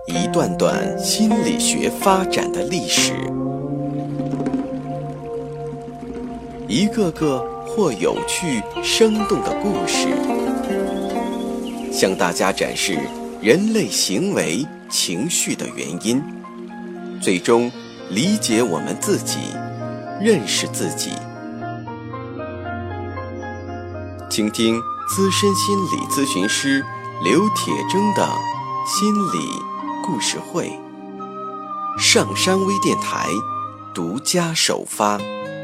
一段段心理学发展的历史，一个个或有趣生动的故事，向大家展示人类行为情绪的原因，最终理解我们自己，认识自己。倾听资深心理咨询师刘铁铮的心理故事会，上山微电台独家首发。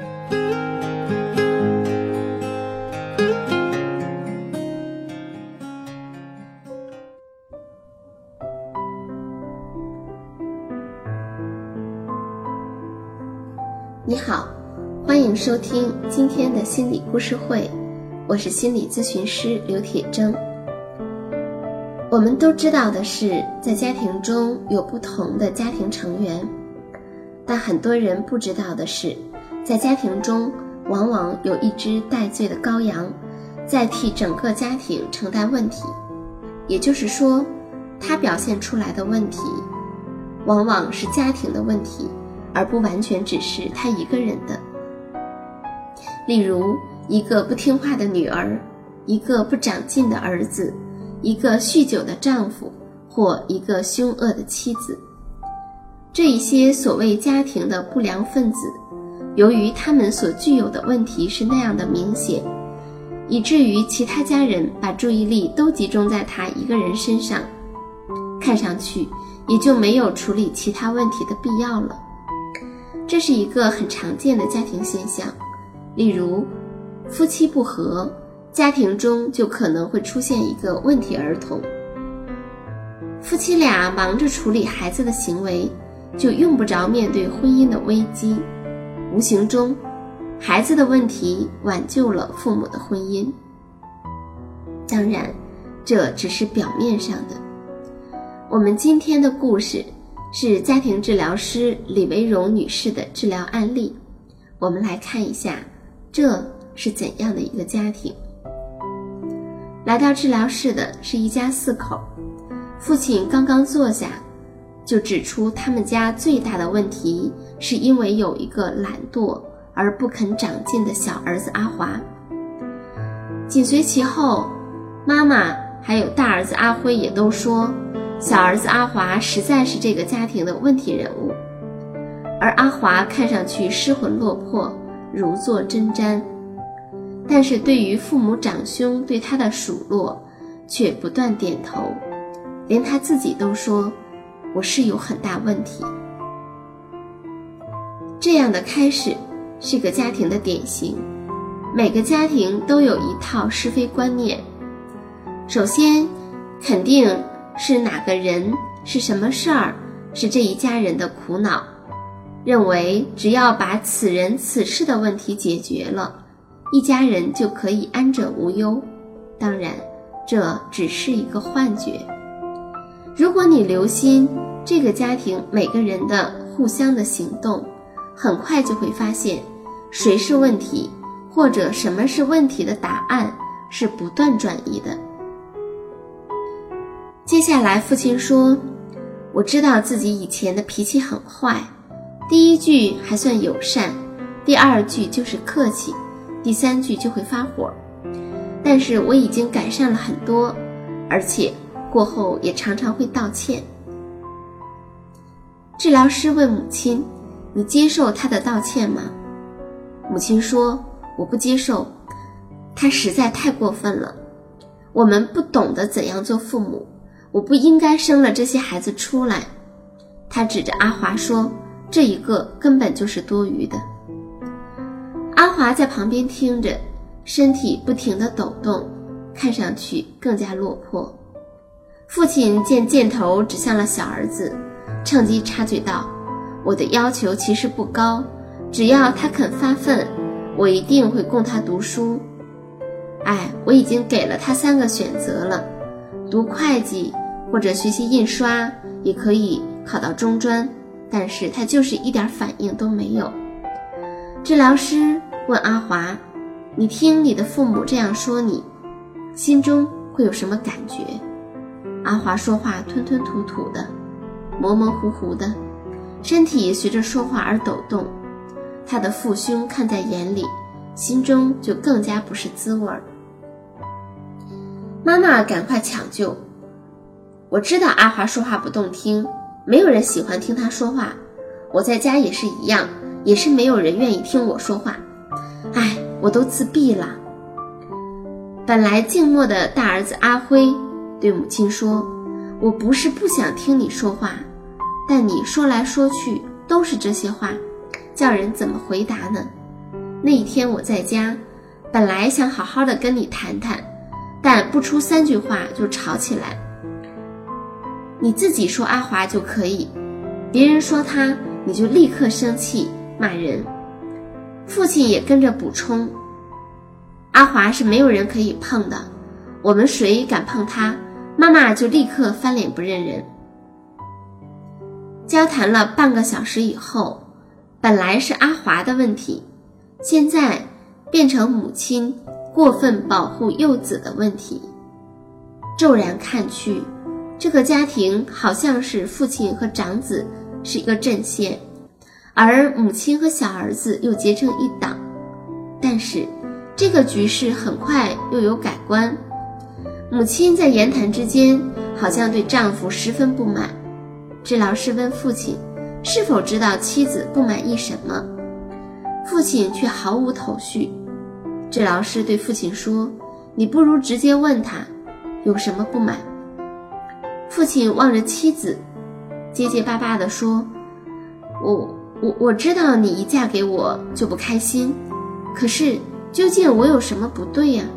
你好，欢迎收听今天的心理故事会，我是心理咨询师刘铁铮。我们都知道的是，在家庭中有不同的家庭成员，但很多人不知道的是，在家庭中往往有一只带罪的羔羊，在替整个家庭承担问题。也就是说，他表现出来的问题，往往是家庭的问题，而不完全只是他一个人的。例如，一个不听话的女儿，一个不长进的儿子，一个酗酒的丈夫，或一个凶恶的妻子。这一些所谓家庭的不良分子，由于他们所具有的问题是那样的明显，以至于其他家人把注意力都集中在他一个人身上，看上去也就没有处理其他问题的必要了。这是一个很常见的家庭现象。例如，夫妻不和，家庭中就可能会出现一个问题儿童。夫妻俩忙着处理孩子的行为，就用不着面对婚姻的危机。无形中，孩子的问题挽救了父母的婚姻。当然，这只是表面上的。我们今天的故事是家庭治疗师李维荣女士的治疗案例，我们来看一下这是怎样的一个家庭。来到治疗室的是一家4口，父亲刚刚坐下，就指出他们家最大的问题是因为有一个懒惰而不肯长进的小儿子阿华。紧随其后，妈妈还有大儿子阿辉也都说，小儿子阿华实在是这个家庭的问题人物，而阿华看上去失魂落魄，如坐针毡。但是对于父母长兄对他的数落，却不断点头，连他自己都说，我是有很大问题。这样的开始是个家庭的典型。每个家庭都有一套是非观念，首先肯定是哪个人，是什么事儿，是这一家人的苦恼，认为只要把此人此事的问题解决了，一家人就可以安枕无忧。当然，这只是一个幻觉。如果你留心这个家庭每个人的互相的行动，很快就会发现谁是问题，或者什么是问题的答案是不断转移的。接下来父亲说，我知道自己以前的脾气很坏，第一句还算友善，第二句就是客气，第三句就会发火，但是我已经改善了很多，而且过后也常常会道歉。治疗师问母亲，你接受他的道歉吗？母亲说，我不接受，他实在太过分了，我们不懂得怎样做父母，我不应该生了这些孩子出来。他指着阿华说，这一个根本就是多余的。阿华在旁边听着，身体不停地抖动，看上去更加落魄。父亲见箭头指向了小儿子，趁机插嘴道，我的要求其实不高，只要他肯发奋，我一定会供他读书。我已经给了他3个选择了，读会计或者学习印刷，也可以考到中专，但是他就是一点反应都没有。治疗师问阿华，你听你的父母这样说你，心中会有什么感觉？阿华说话吞吞吐吐的， 模模糊糊的，身体随着说话而抖动。他的父兄看在眼里，心中就更加不是滋味。妈妈赶快抢救，我知道阿华说话不动听，没有人喜欢听他说话，我在家也是一样，也是没有人愿意听我说话。哎，我都自闭了。本来静默的大儿子阿辉对母亲说，我不是不想听你说话，但你说来说去都是这些话，叫人怎么回答呢？那一天我在家，本来想好好的跟你谈谈，但不出3句话就吵起来。你自己说阿华就可以，别人说他你就立刻生气骂人。父亲也跟着补充，阿华是没有人可以碰的，我们谁敢碰他，妈妈就立刻翻脸不认人。交谈了半个小时以后，本来是阿华的问题，现在变成母亲过分保护幼子的问题。骤然看去，这个家庭好像是父亲和长子是一个阵线，而母亲和小儿子又结成一党。但是这个局势很快又有改观，母亲在言谈之间好像对丈夫十分不满。治疗师问父亲是否知道妻子不满意什么，父亲却毫无头绪。治疗师对父亲说，你不如直接问他有什么不满。父亲望着妻子结结巴巴地说，我知道你一嫁给我就不开心，可是究竟我有什么不对呀？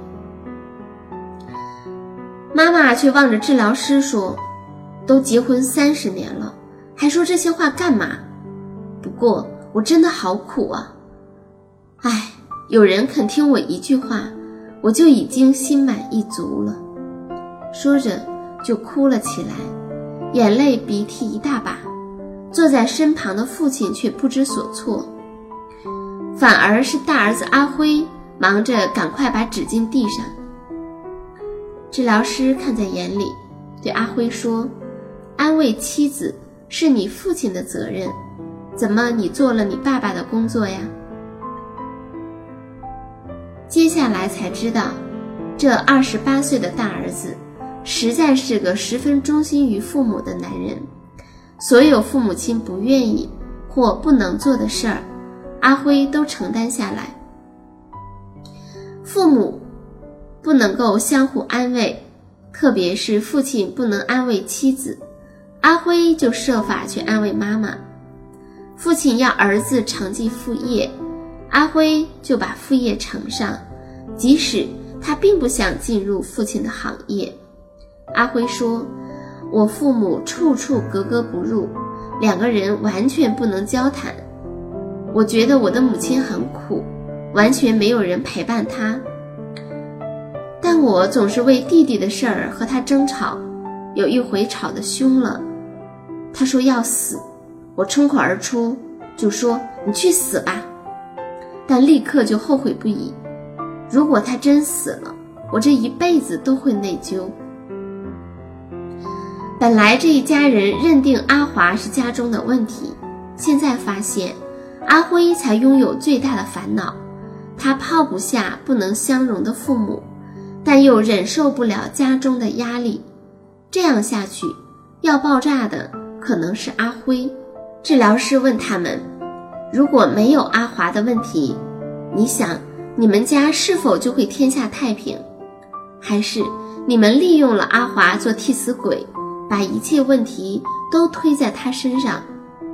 妈妈却望着治疗师说，都结婚30年了，还说这些话干嘛？不过我真的好苦啊！哎，有人肯听我一句话，我就已经心满意足了。说着就哭了起来，眼泪鼻涕一大把。坐在身旁的父亲却不知所措，反而是大儿子阿辉忙着赶快把纸巾递上。治疗师看在眼里，对阿辉说，安慰妻子是你父亲的责任，怎么你做了你爸爸的工作呀？接下来才知道，这28岁的大儿子实在是个十分忠心于父母的男人，所有父母亲不愿意或不能做的事儿，阿辉都承担下来。父母不能够相互安慰，特别是父亲不能安慰妻子，阿辉就设法去安慰妈妈。父亲要儿子承继父业，阿辉就把父业承上，即使他并不想进入父亲的行业。阿辉说，我父母处处格格不入，2个人完全不能交谈。我觉得我的母亲很苦，完全没有人陪伴她。但我总是为弟弟的事儿和他争吵，有一回吵得凶了，他说要死，我冲口而出就说你去死吧，但立刻就后悔不已。如果他真死了，我这一辈子都会内疚。本来这一家人认定阿华是家中的问题，现在发现阿辉才拥有最大的烦恼。他抛不下不能相容的父母，但又忍受不了家中的压力，这样下去要爆炸的可能是阿辉。治疗师问他们，如果没有阿华的问题，你想你们家是否就会天下太平？还是你们利用了阿华做替死鬼，把一切问题都推在他身上？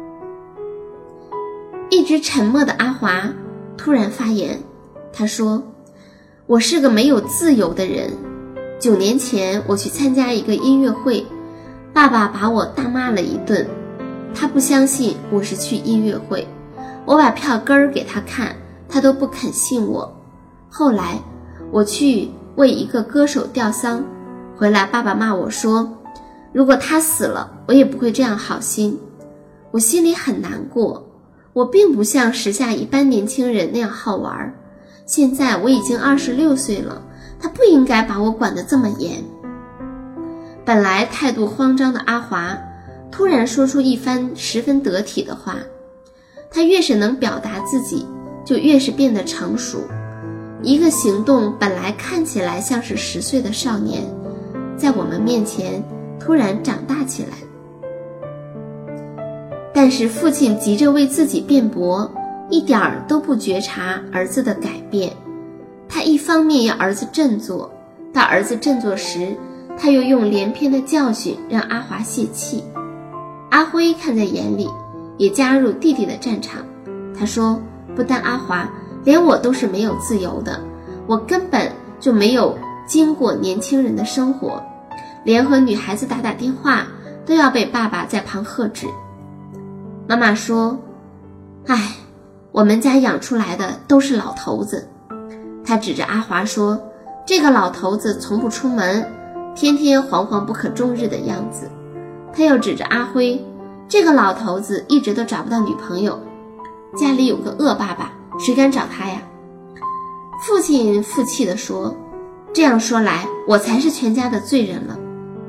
一直沉默的阿华突然发言，他说，我是个没有自由的人。9年前我去参加一个音乐会，爸爸把我大骂了一顿，他不相信我是去音乐会，我把票根儿给他看，他都不肯信我。后来我去为一个歌手吊丧，回来爸爸骂我说，如果他死了，我也不会这样好心。我心里很难过，我并不像时下一般年轻人那样好玩，现在我已经26岁了，他不应该把我管得这么严。本来态度慌张的阿华突然说出一番十分得体的话。他越是能表达自己，就越是变得成熟。一个行动本来看起来像是10岁的少年，在我们面前突然长大起来。但是父亲急着为自己辩驳，一点儿都不觉察儿子的改变。他一方面要儿子振作，到儿子振作时，他又用连篇的教训让阿华泄气。阿辉看在眼里，也加入弟弟的战场。他说，不但阿华，连我都是没有自由的，我根本就没有经过年轻人的生活，连和女孩子打电话都要被爸爸在旁喝止。妈妈说，唉，我们家养出来的都是老头子。他指着阿华说，这个老头子从不出门，天天惶惶不可终日的样子。他又指着阿辉，这个老头子一直都找不到女朋友，家里有个恶爸爸，谁敢找他呀？父亲负气地说，这样说来，我才是全家的罪人了。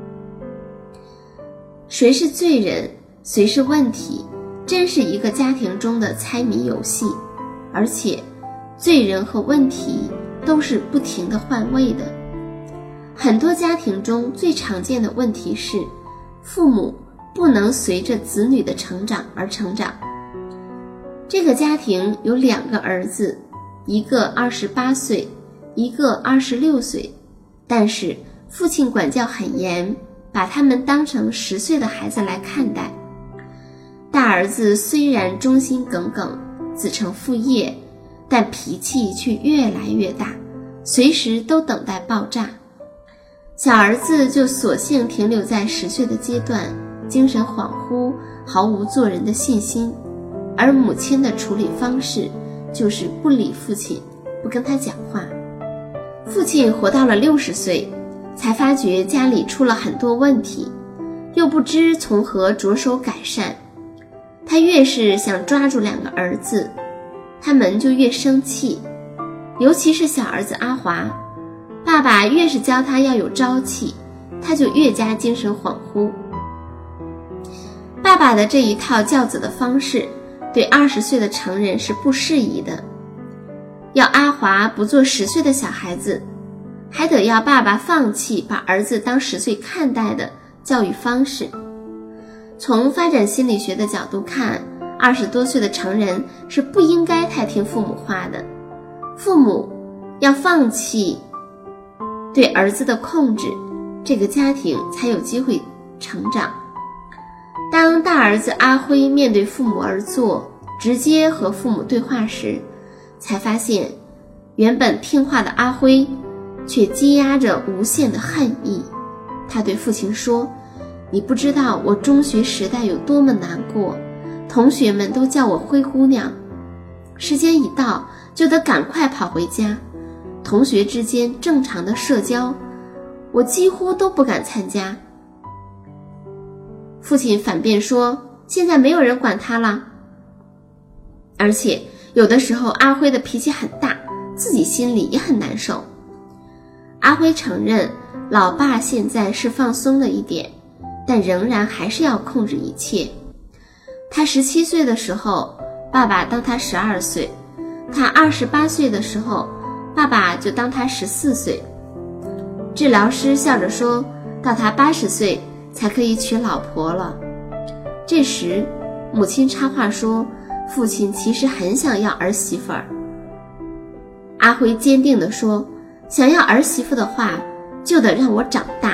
谁是罪人，谁是问题，真是一个家庭中的猜谜游戏，而且罪人和问题都是不停地换位的。很多家庭中最常见的问题是，父母不能随着子女的成长而成长。这个家庭有2个儿子，一个28岁，一个26岁，但是父亲管教很严，把他们当成10岁的孩子来看待。大儿子虽然忠心耿耿，子承父业，但脾气却越来越大，随时都等待爆炸。小儿子就索性停留在10岁的阶段，精神恍惚，毫无做人的信心。而母亲的处理方式就是不理父亲，不跟他讲话。父亲活到了60岁，才发觉家里出了很多问题，又不知从何着手改善。他越是想抓住2个儿子，他们就越生气，尤其是小儿子阿华，爸爸越是教他要有朝气，他就越加精神恍惚。爸爸的这一套教子的方式对20岁的成人是不适宜的，要阿华不做10岁的小孩子，还得要爸爸放弃把儿子当10岁看待的教育方式。从发展心理学的角度看，20多岁的成人是不应该太听父母话的，父母要放弃对儿子的控制，这个家庭才有机会成长。当大儿子阿辉面对父母而坐，直接和父母对话时，才发现原本听话的阿辉却积压着无限的恨意。他对父亲说，你不知道我中学时代有多么难过，同学们都叫我灰姑娘，时间一到就得赶快跑回家，同学之间正常的社交我几乎都不敢参加。父亲反辩说，现在没有人管他了。而且有的时候阿辉的脾气很大，自己心里也很难受。阿辉承认老爸现在是放松了一点，但仍然还是要控制一切。他17岁的时候，爸爸当他12岁，他28岁的时候，爸爸就当他14岁。治疗师笑着说，到他80岁才可以娶老婆了。这时母亲插话说，父亲其实很想要儿媳妇儿。阿辉坚定地说，想要儿媳妇的话，就得让我长大。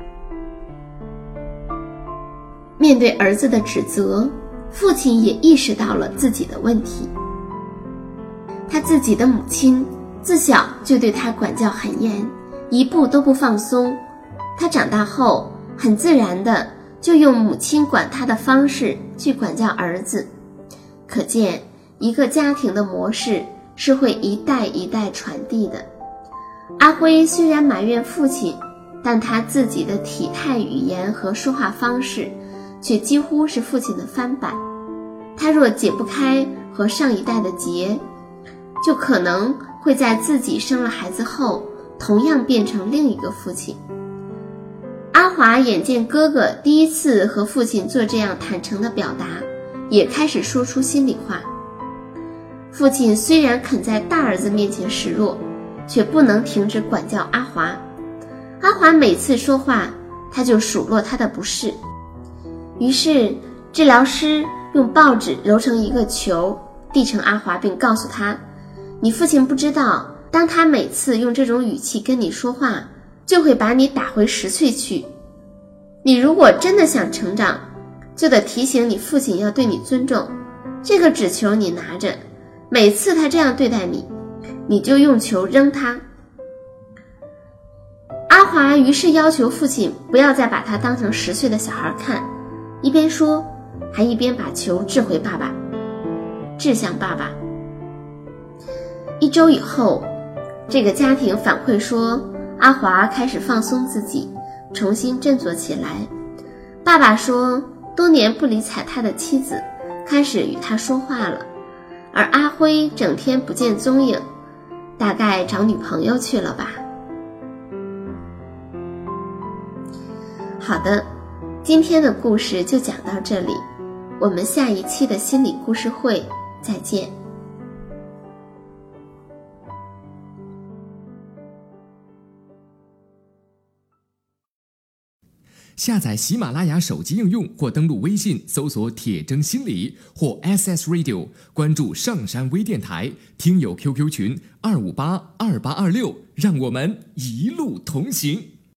面对儿子的指责，父亲也意识到了自己的问题。他自己的母亲自小就对他管教很严，一步都不放松。他长大后很自然的就用母亲管他的方式去管教儿子。可见一个家庭的模式是会一代一代传递的。阿辉虽然埋怨父亲，但他自己的体态语言和说话方式却几乎是父亲的翻版。他若解不开和上一代的结，就可能会在自己生了孩子后同样变成另一个父亲。阿华眼见哥哥第一次和父亲做这样坦诚的表达，也开始说出心里话。父亲虽然肯在大儿子面前示弱，却不能停止管教阿华。阿华每次说话，他就数落他的不是。于是治疗师用报纸揉成一个球，递呈阿华，并告诉他，你父亲不知道，当他每次用这种语气跟你说话，就会把你打回10岁去。你如果真的想成长，就得提醒你父亲要对你尊重。这个纸球你拿着，每次他这样对待你，你就用球扔他。阿华于是要求父亲不要再把他当成10岁的小孩看，一边说，还一边把球掷向爸爸。1周以后，这个家庭反馈说，阿华开始放松自己，重新振作起来。爸爸说，多年不理睬他的妻子开始与他说话了，而阿辉整天不见踪影，大概找女朋友去了吧。好的，今天的故事就讲到这里，我们下一期的心理故事会再见。 下载喜马拉雅手机应用或登录微信搜索铁铮心理或 SS Radio， 关注上山微电台，听友 QQ 群2582826，让我们一路同行。